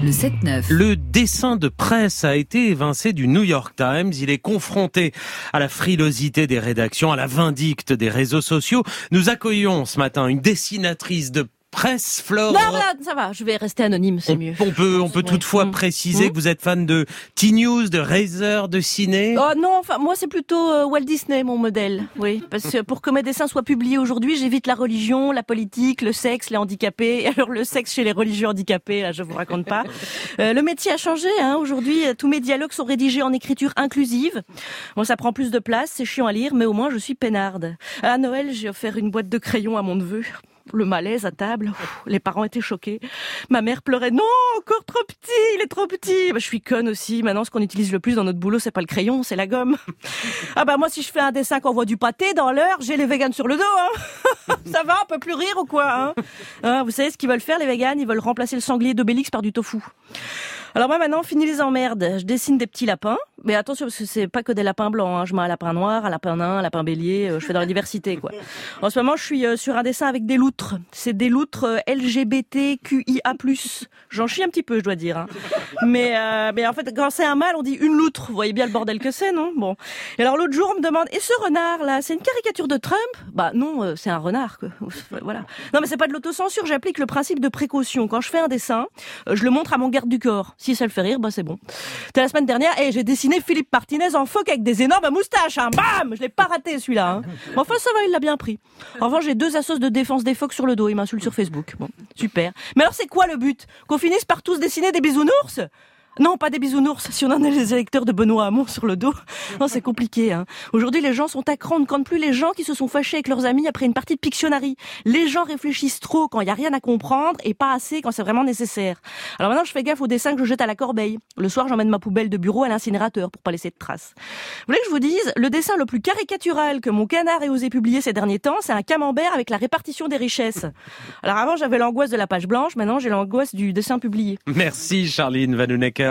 Le 7-9. Le dessin de presse a été évincé du New York Times. Il est confronté à la frilosité des rédactions, à la vindicte des réseaux sociaux. Nous accueillons ce matin une dessinatrice de presse, Flore. Non, ça va, je vais rester anonyme, c'est mieux. On peut toutefois préciser que vous êtes fan de T-News, de Razer, de ciné. Oh non, enfin moi c'est plutôt Walt Disney mon modèle. Oui, parce que pour que mes dessins soient publiés aujourd'hui, j'évite la religion, la politique, le sexe, les handicapés. Et alors le sexe chez les religieux handicapés, là je vous raconte pas. Le métier a changé, hein. Aujourd'hui, tous mes dialogues sont rédigés en écriture inclusive. Bon, ça prend plus de place, c'est chiant à lire, mais au moins je suis peinarde. À Noël, j'ai offert une boîte de crayons à mon neveu. Le malaise à table, les parents étaient choqués. Ma mère pleurait, non, encore trop petit, il est trop petit. Je suis conne aussi, maintenant ce qu'on utilise le plus dans notre boulot, c'est pas le crayon, c'est la gomme. Ah moi si je fais un dessin qu'on voit du pâté dans l'heure, j'ai les véganes sur le dos. Hein. Ça va, on peut plus rire ou quoi hein. Vous savez ce qu'ils veulent faire les véganes? Ils veulent remplacer le sanglier d'Obélix par du tofu. Alors moi maintenant, fini les emmerdes. Je dessine des petits lapins, mais attention parce que c'est pas que des lapins blancs. Hein. Je mets un lapin noir, un lapin nain, un lapin bélier. Je fais dans la diversité quoi. En ce moment, je suis sur un dessin avec des loutres. C'est des loutres LGBTQIA+. J'en chie un petit peu, je dois dire. Hein. Mais en fait, quand c'est un mâle, on dit une loutre. Vous voyez bien le bordel que c'est, non? Bon. Et alors l'autre jour, on me demande, et ce renard là, c'est une caricature de Trump? Bah non, c'est un renard. Quoi. Voilà. Non mais c'est pas de l'autocensure. J'applique le principe de précaution. Quand je fais un dessin, je le montre à mon garde du corps. Si ça le fait rire, bah c'est bon. C'était la semaine dernière, j'ai dessiné Philippe Martinez en phoque avec des énormes moustaches. Hein. Bam, je l'ai pas raté celui-là. Hein. Mais enfin ça va, il l'a bien pris. En revanche, j'ai 2 assos de défense des phoques sur le dos. Il m'insulte sur Facebook. Bon, super. Mais alors c'est quoi le but? Qu'on finisse par tous dessiner des bisounours? Non, pas des bisounours, si on en a les électeurs de Benoît Hamon sur le dos. Non, c'est compliqué, hein. Aujourd'hui, les gens sont à cran, on ne compte plus les gens qui se sont fâchés avec leurs amis après une partie de Pictionary. Les gens réfléchissent trop quand il y a rien à comprendre et pas assez quand c'est vraiment nécessaire. Alors maintenant, je fais gaffe aux dessins que je jette à la corbeille. Le soir, j'emmène ma poubelle de bureau à l'incinérateur pour pas laisser de traces. Vous voulez que je vous dise, le dessin le plus caricatural que mon canard ait osé publier ces derniers temps, c'est un camembert avec la répartition des richesses. Alors avant, j'avais l'angoisse de la page blanche, maintenant j'ai l'angoisse du dessin publié. Merci Charline Vanhoenacker.